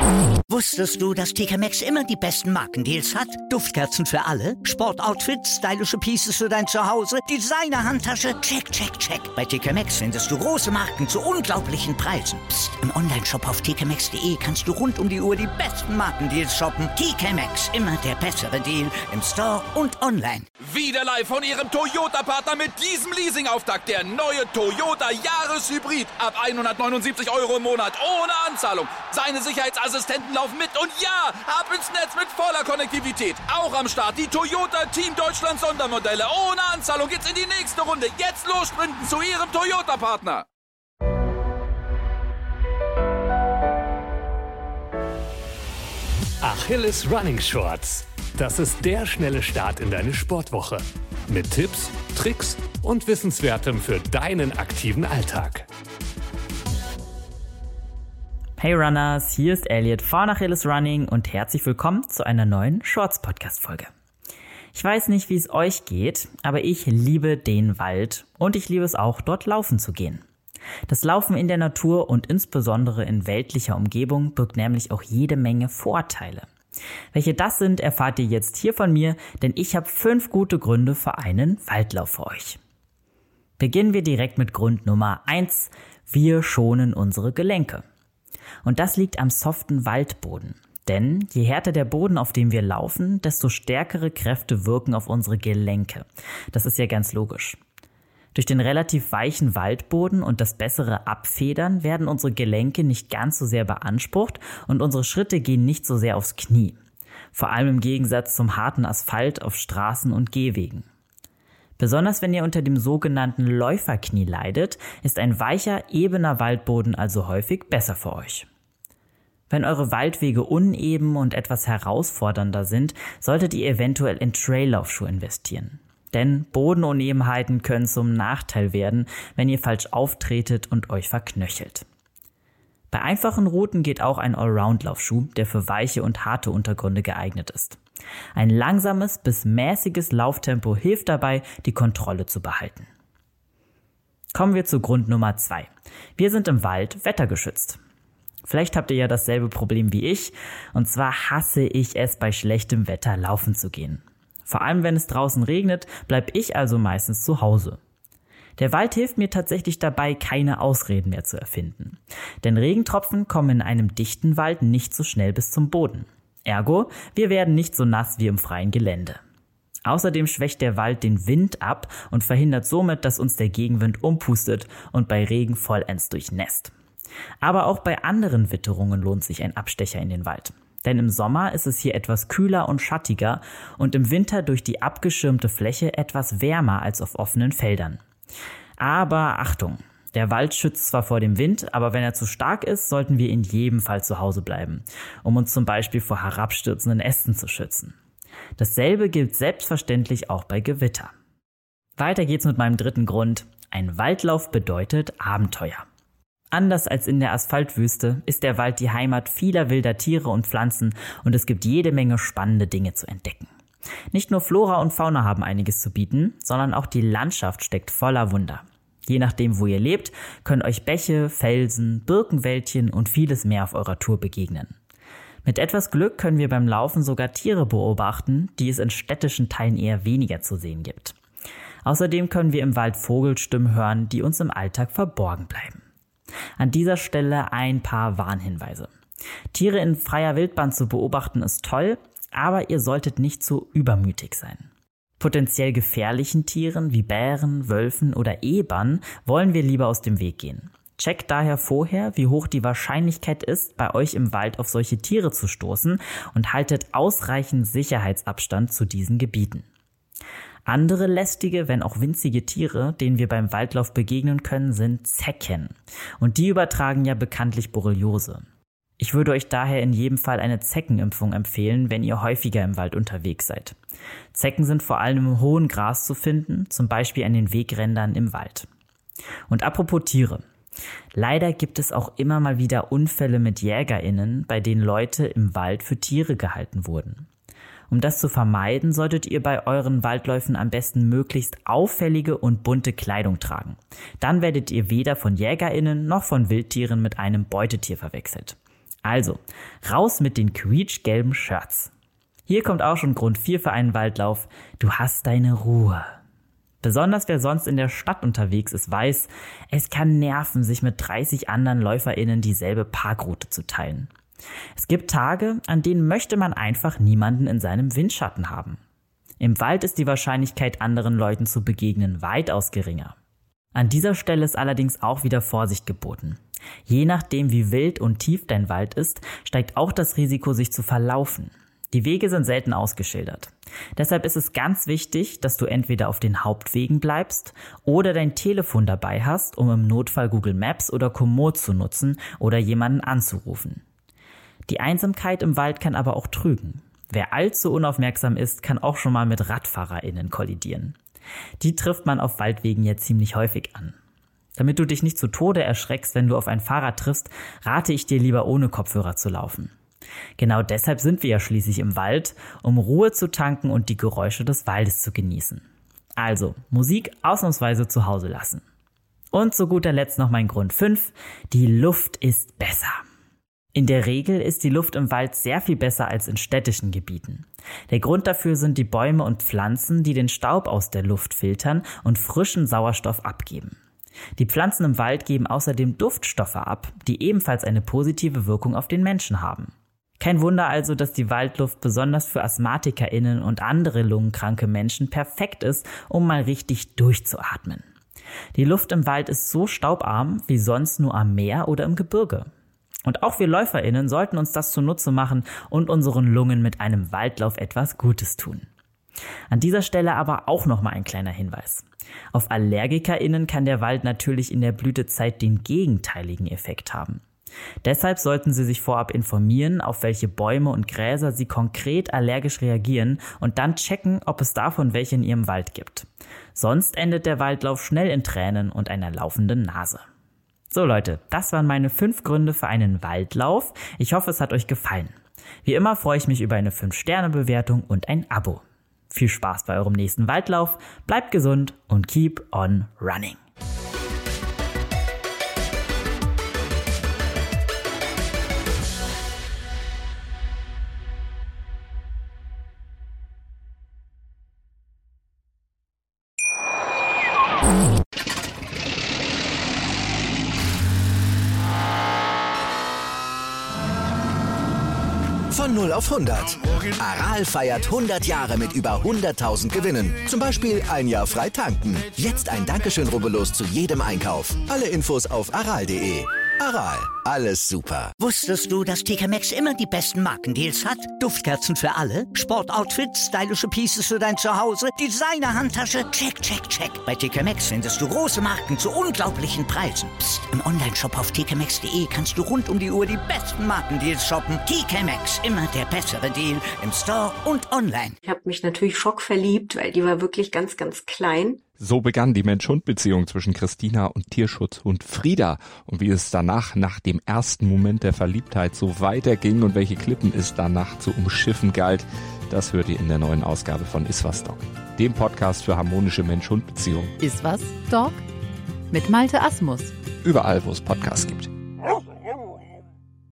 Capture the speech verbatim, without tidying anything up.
Wusstest du, dass T K Maxx immer die besten Markendeals hat? Duftkerzen für alle, Sportoutfits, stylische Pieces für dein Zuhause, Designer-Handtasche, check, check, check. Bei T K Maxx findest du große Marken zu unglaublichen Preisen. Psst. Im Onlineshop auf t k maxx punkt d e kannst du rund um die Uhr die besten Markendeals shoppen. T K Maxx, immer der bessere Deal im Store und online. Wieder live von Ihrem Toyota-Partner mit diesem Leasing-Auftakt. Der neue Toyota Jahreshybrid. Ab hundertneunundsiebzig Euro im Monat. Ohne Anzahlung. Seine Sicherheitsassistenten laufen mit. Und ja, ab ins Netz mit voller Konnektivität. Auch am Start die Toyota Team Deutschland Sondermodelle. Ohne Anzahlung geht's in die nächste Runde. Jetzt los sprinten zu Ihrem Toyota-Partner. Achilles Running Shorts. Das ist der schnelle Start in deine Sportwoche. Mit Tipps, Tricks und Wissenswertem für deinen aktiven Alltag. Hey Runners, hier ist Elliot von Achilles Running und herzlich willkommen zu einer neuen Shorts-Podcast-Folge. Ich weiß nicht, wie es euch geht, aber ich liebe den Wald und ich liebe es auch, dort laufen zu gehen. Das Laufen in der Natur und insbesondere in weltlicher Umgebung birgt nämlich auch jede Menge Vorteile. Welche das sind, erfahrt ihr jetzt hier von mir, denn ich habe fünf gute Gründe für einen Waldlauf für euch. Beginnen wir direkt mit Grund Nummer eins. Wir schonen unsere Gelenke. Und das liegt am soften Waldboden. Denn je härter der Boden, auf dem wir laufen, desto stärkere Kräfte wirken auf unsere Gelenke. Das ist ja ganz logisch. Durch den relativ weichen Waldboden und das bessere Abfedern werden unsere Gelenke nicht ganz so sehr beansprucht und unsere Schritte gehen nicht so sehr aufs Knie. Vor allem im Gegensatz zum harten Asphalt auf Straßen und Gehwegen. Besonders wenn ihr unter dem sogenannten Läuferknie leidet, ist ein weicher, ebener Waldboden also häufig besser für euch. Wenn eure Waldwege uneben und etwas herausfordernder sind, solltet ihr eventuell in Traillaufschuhe investieren. Denn Bodenunebenheiten können zum Nachteil werden, wenn ihr falsch auftretet und euch verknöchelt. Bei einfachen Routen geht auch ein Allround-Laufschuh, der für weiche und harte Untergründe geeignet ist. Ein langsames bis mäßiges Lauftempo hilft dabei, die Kontrolle zu behalten. Kommen wir zu Grund Nummer zwei. Wir sind im Wald wettergeschützt. Vielleicht habt ihr ja dasselbe Problem wie ich, und zwar hasse ich es, bei schlechtem Wetter laufen zu gehen. Vor allem, wenn es draußen regnet, bleibe ich also meistens zu Hause. Der Wald hilft mir tatsächlich dabei, keine Ausreden mehr zu erfinden. Denn Regentropfen kommen in einem dichten Wald nicht so schnell bis zum Boden. Ergo, wir werden nicht so nass wie im freien Gelände. Außerdem schwächt der Wald den Wind ab und verhindert somit, dass uns der Gegenwind umpustet und bei Regen vollends durchnässt. Aber auch bei anderen Witterungen lohnt sich ein Abstecher in den Wald. Denn im Sommer ist es hier etwas kühler und schattiger und im Winter durch die abgeschirmte Fläche etwas wärmer als auf offenen Feldern. Aber Achtung, der Wald schützt zwar vor dem Wind, aber wenn er zu stark ist, sollten wir in jedem Fall zu Hause bleiben, um uns zum Beispiel vor herabstürzenden Ästen zu schützen. Dasselbe gilt selbstverständlich auch bei Gewitter. Weiter geht's mit meinem dritten Grund. Ein Waldlauf bedeutet Abenteuer. Anders als in der Asphaltwüste ist der Wald die Heimat vieler wilder Tiere und Pflanzen und es gibt jede Menge spannende Dinge zu entdecken. Nicht nur Flora und Fauna haben einiges zu bieten, sondern auch die Landschaft steckt voller Wunder. Je nachdem, wo ihr lebt, können euch Bäche, Felsen, Birkenwäldchen und vieles mehr auf eurer Tour begegnen. Mit etwas Glück können wir beim Laufen sogar Tiere beobachten, die es in städtischen Teilen eher weniger zu sehen gibt. Außerdem können wir im Wald Vogelstimmen hören, die uns im Alltag verborgen bleiben. An dieser Stelle ein paar Warnhinweise. Tiere in freier Wildbahn zu beobachten ist toll, aber ihr solltet nicht zu übermütig sein. Potenziell gefährlichen Tieren wie Bären, Wölfen oder Ebern wollen wir lieber aus dem Weg gehen. Checkt daher vorher, wie hoch die Wahrscheinlichkeit ist, bei euch im Wald auf solche Tiere zu stoßen und haltet ausreichend Sicherheitsabstand zu diesen Gebieten. Andere lästige, wenn auch winzige Tiere, denen wir beim Waldlauf begegnen können, sind Zecken. Und die übertragen ja bekanntlich Borreliose. Ich würde euch daher in jedem Fall eine Zeckenimpfung empfehlen, wenn ihr häufiger im Wald unterwegs seid. Zecken sind vor allem im hohen Gras zu finden, zum Beispiel an den Wegrändern im Wald. Und apropos Tiere. Leider gibt es auch immer mal wieder Unfälle mit JägerInnen, bei denen Leute im Wald für Tiere gehalten wurden. Um das zu vermeiden, solltet ihr bei euren Waldläufen am besten möglichst auffällige und bunte Kleidung tragen. Dann werdet ihr weder von JägerInnen noch von Wildtieren mit einem Beutetier verwechselt. Also, raus mit den quietschgelben Shirts. Hier kommt auch schon Grund vier für einen Waldlauf. Du hast deine Ruhe. Besonders wer sonst in der Stadt unterwegs ist, weiß, es kann nerven, sich mit dreißig anderen LäuferInnen dieselbe Parkroute zu teilen. Es gibt Tage, an denen möchte man einfach niemanden in seinem Windschatten haben. Im Wald ist die Wahrscheinlichkeit, anderen Leuten zu begegnen, weitaus geringer. An dieser Stelle ist allerdings auch wieder Vorsicht geboten. Je nachdem, wie wild und tief dein Wald ist, steigt auch das Risiko, sich zu verlaufen. Die Wege sind selten ausgeschildert. Deshalb ist es ganz wichtig, dass du entweder auf den Hauptwegen bleibst oder dein Telefon dabei hast, um im Notfall Google Maps oder Komoot zu nutzen oder jemanden anzurufen. Die Einsamkeit im Wald kann aber auch trügen. Wer allzu unaufmerksam ist, kann auch schon mal mit RadfahrerInnen kollidieren. Die trifft man auf Waldwegen ja ziemlich häufig an. Damit du dich nicht zu Tode erschreckst, wenn du auf ein Fahrrad triffst, rate ich dir lieber ohne Kopfhörer zu laufen. Genau deshalb sind wir ja schließlich im Wald, um Ruhe zu tanken und die Geräusche des Waldes zu genießen. Also, Musik ausnahmsweise zu Hause lassen. Und zu guter Letzt noch mein Grund fünf, die Luft ist besser. In der Regel ist die Luft im Wald sehr viel besser als in städtischen Gebieten. Der Grund dafür sind die Bäume und Pflanzen, die den Staub aus der Luft filtern und frischen Sauerstoff abgeben. Die Pflanzen im Wald geben außerdem Duftstoffe ab, die ebenfalls eine positive Wirkung auf den Menschen haben. Kein Wunder also, dass die Waldluft besonders für AsthmatikerInnen und andere lungenkranke Menschen perfekt ist, um mal richtig durchzuatmen. Die Luft im Wald ist so staubarm wie sonst nur am Meer oder im Gebirge. Und auch wir LäuferInnen sollten uns das zunutze machen und unseren Lungen mit einem Waldlauf etwas Gutes tun. An dieser Stelle aber auch nochmal ein kleiner Hinweis. Auf AllergikerInnen kann der Wald natürlich in der Blütezeit den gegenteiligen Effekt haben. Deshalb sollten Sie sich vorab informieren, auf welche Bäume und Gräser Sie konkret allergisch reagieren und dann checken, ob es davon welche in Ihrem Wald gibt. Sonst endet der Waldlauf schnell in Tränen und einer laufenden Nase. So Leute, das waren meine fünf Gründe für einen Waldlauf. Ich hoffe, es hat euch gefallen. Wie immer freue ich mich über eine fünf Sterne Bewertung und ein Abo. Viel Spaß bei eurem nächsten Waldlauf, bleibt gesund und keep on running. Von null auf hundert. Aral feiert hundert Jahre mit über hunderttausend Gewinnen. Zum Beispiel ein Jahr frei tanken. Jetzt ein Dankeschön, rubbellos zu jedem Einkauf. Alle Infos auf aral punkt de. Aral, alles super. Wusstest du, dass T K Maxx immer die besten Markendeals hat? Duftkerzen für alle, Sportoutfits, stylische Pieces für dein Zuhause, Designer-Handtasche, check, check, check. Bei T K Maxx findest du große Marken zu unglaublichen Preisen. Psst. Im Onlineshop auf t k maxx punkt de kannst du rund um die Uhr die besten Markendeals shoppen. T K Maxx, immer der bessere Deal im Store und online. Ich habe mich natürlich schockverliebt, weil die war wirklich ganz, ganz klein. So begann die Mensch-Hund-Beziehung zwischen Christina und Tierschutzhund Frieda. Und wie es danach, nach dem ersten Moment der Verliebtheit, so weiterging und welche Klippen es danach zu umschiffen galt, das hört ihr in der neuen Ausgabe von Iswas Dog, dem Podcast für harmonische Mensch-Hund-Beziehungen. Iswas Dog mit Malte Asmus. Überall, wo es Podcasts gibt.